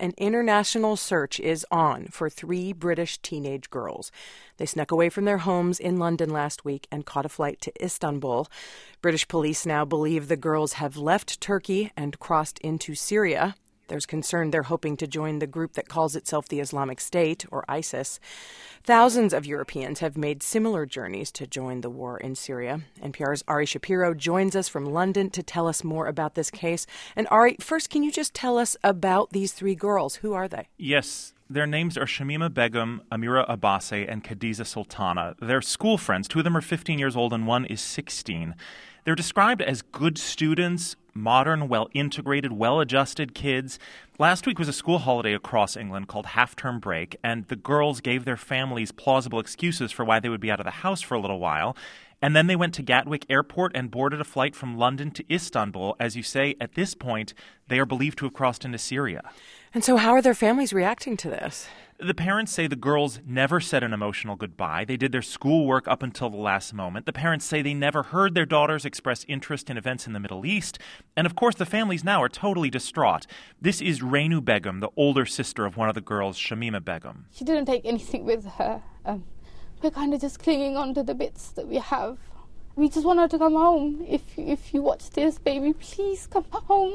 an international search is on for 3 British teenage girls. They snuck away from their homes in London last week and caught a flight to Istanbul. British police now believe the girls have left Turkey and crossed into Syria. There's concern they're hoping to join the group that calls itself the Islamic State, or ISIS. Thousands of Europeans have made similar journeys to join the war in Syria. NPR's Ari Shapiro joins us from London to tell us more about this case. And Ari, first, can you just tell us about these 3 girls? Who are they? Yes. Their names are Shamima Begum, Amira Abbasi, and Khadija Sultana. They're school friends. 2 of them are 15 years old and 1 is 16. They're described as good students, modern, well-integrated, well-adjusted kids. Last week was a school holiday across England called half-term break, and the girls gave their families plausible excuses for why they would be out of the house for a little while. And then they went to Gatwick Airport and boarded a flight from London to Istanbul. As you say, at this point, they are believed to have crossed into Syria. And so how are their families reacting to this? The parents say the girls never said an emotional goodbye. They did their schoolwork up until the last moment. The parents say they never heard their daughters express interest in events in the Middle East. And of course, the families now are totally distraught. This is Reinu Begum, the older sister of one of the girls, Shamima Begum. She didn't take anything with her. We're kind of just clinging on to the bits that we have. We just want her to come home. If you watch this, baby, please come home.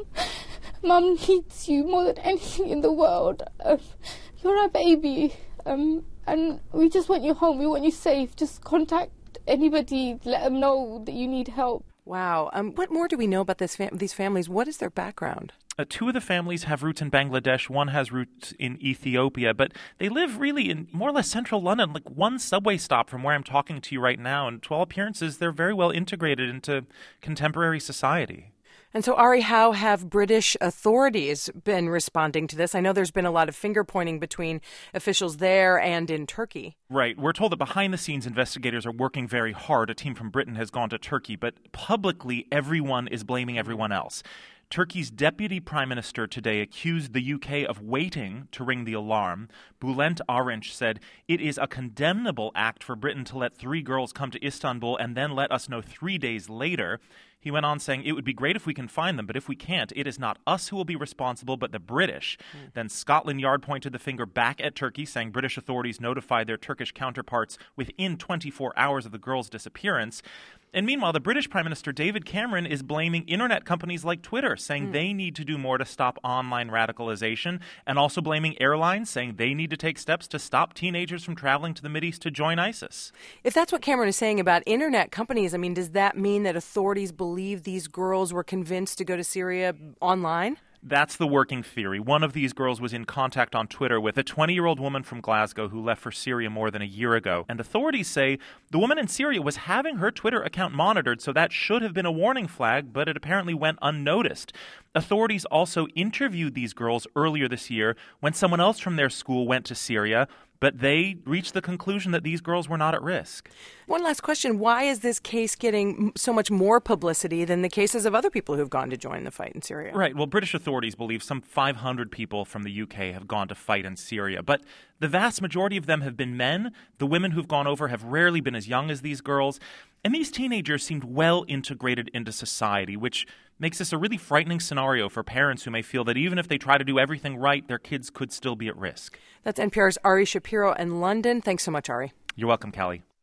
Mum needs you more than anything in the world. You're our baby. And we just want you home. We want you safe. Just contact anybody. Let them know that you need help. Wow. What more do we know about these families? What is their background? 2 of the families have roots in Bangladesh. 1 has roots in Ethiopia. But they live really in more or less central London, like 1 subway stop from where I'm talking to you right now. And to all appearances, they're very well integrated into contemporary society. And so, Ari, how have British authorities been responding to this? I know there's been a lot of finger-pointing between officials there and in Turkey. Right. We're told that behind-the-scenes investigators are working very hard. A team from Britain has gone to Turkey, but publicly everyone is blaming everyone else. Turkey's deputy prime minister today accused the UK of waiting to ring the alarm. Bülent Arınç said, "It is a condemnable act for Britain to let 3 girls come to Istanbul and then let us know 3 days later." He went on saying, "It would be great if we can find them, but if we can't, it is not us who will be responsible, but the British." Then Scotland Yard pointed the finger back at Turkey, saying British authorities notified their Turkish counterparts within 24 hours of the girls' disappearance. And meanwhile, the British Prime Minister David Cameron is blaming internet companies like Twitter, saying they need to do more to stop online radicalization, and also blaming airlines, saying they need to take steps to stop teenagers from traveling to the Mideast to join ISIS. If that's what Cameron is saying about internet companies, I mean, does that mean that authorities believe these girls were convinced to go to Syria online? That's the working theory. One of these girls was in contact on Twitter with a 20-year-old woman from Glasgow who left for Syria more than a year ago. And authorities say the woman in Syria was having her Twitter account monitored, so that should have been a warning flag, but it apparently went unnoticed. Authorities also interviewed these girls earlier this year when someone else from their school went to Syria, but they reached the conclusion that these girls were not at risk. One last question. Why is this case getting so much more publicity than the cases of other people who've gone to join the fight in Syria? Right. Well, British authorities believe some 500 people from the UK have gone to fight in Syria, but the vast majority of them have been men. The women who've gone over have rarely been as young as these girls. And these teenagers seemed well integrated into society, which makes this a really frightening scenario for parents who may feel that even if they try to do everything right, their kids could still be at risk. That's NPR's Ari Shapiro in London. Thanks so much, Ari. You're welcome, Callie.